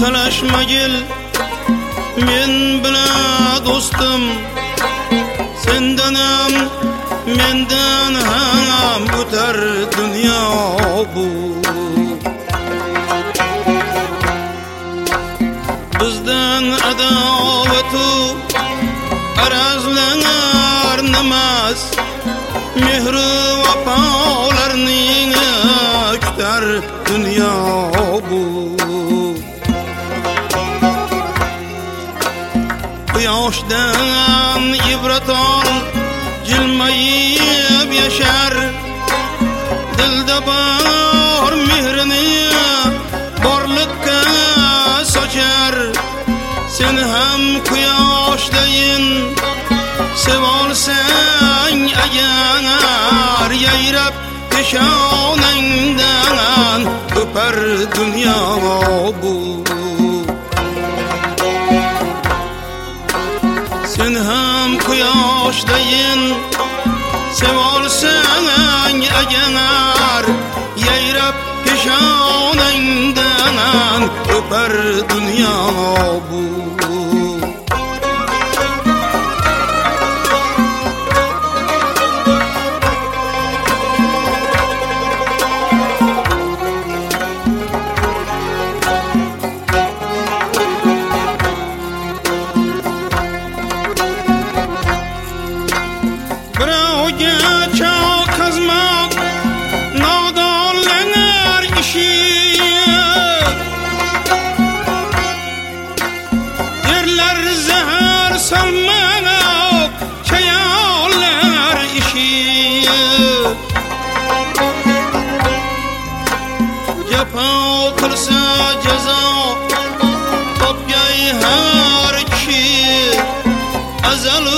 talashmagil men bilan dostum, sendanam mendan ham o'tar dunyo bu. Bizdan adovatu arazlanar namas, mehri vafolarning kutar dunyo bu. Quyoshdan ibrat ol, jilmayib yashar, dilda bor mehrini borliqqa sochar. Sen ham quyoshdayin sevolsang agar, yayrab peshonangdan o'par dunyo bu. Sen ham quyoshdayin sevolsang agar, yayrab peshonangdan o'par dunyo bu. Jafo qilsa jazo topgay har kishi, azalu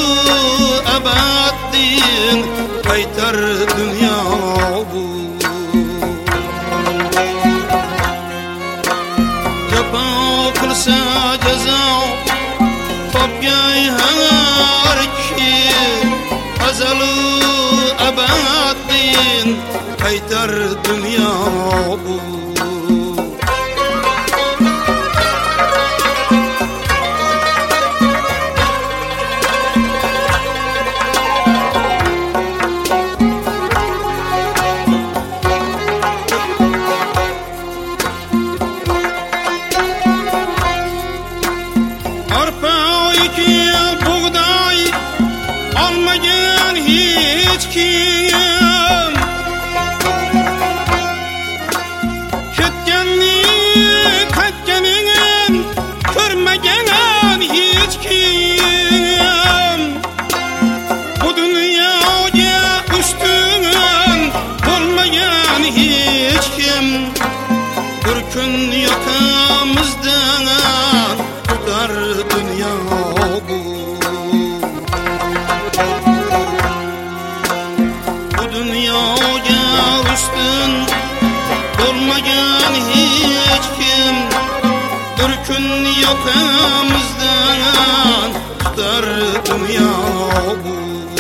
abaddin qaytar dunyo bu. Jafo qilsa jazo topgay har kishi, azalu abaddin qaytar dunyo bu. Yakamızdan tutar dünya bu. Bu dünyaya üstün olmayan hiç kim, bir gün yakamızdan tutar dünya bu.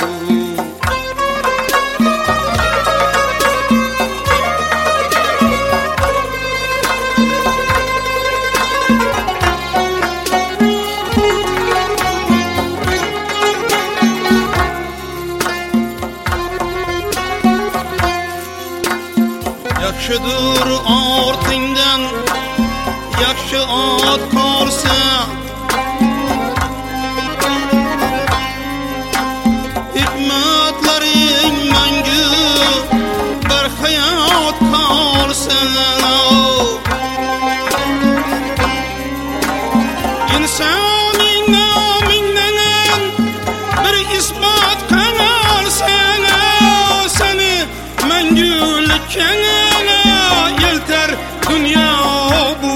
Yaxshidir ortingdan yaxshi ot qolsa, hikmatlaring mangu barhayot qolsa. Insonning nomindan bir isbot qolsa, seni mangulikka yeltar dunyo bu.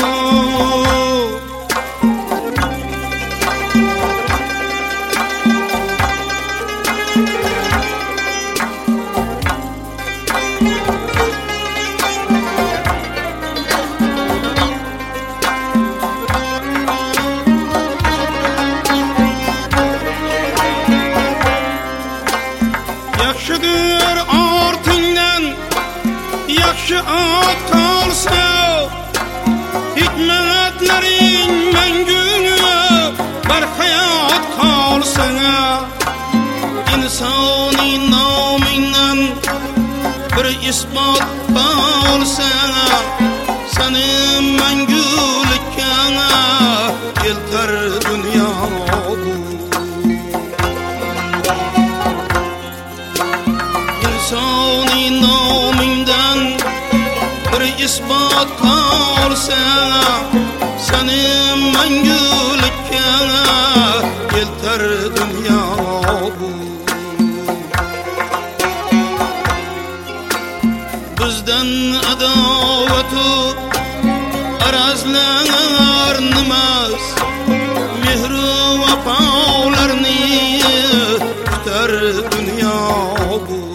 Yaxshidir ortingdan yaxshi ot qolsa, hikmat sözlerin mengüne bir hayat kalsana. İnsani namından bir ispat kalsana. Senin mengülikana yıldır dünya bu. İnsani namından bir ispat kalsana. Senin mengülikana yıldır dünya bu. Bizden adavatu arazlar nimaz, mehru vafalarni tutar dünya bu.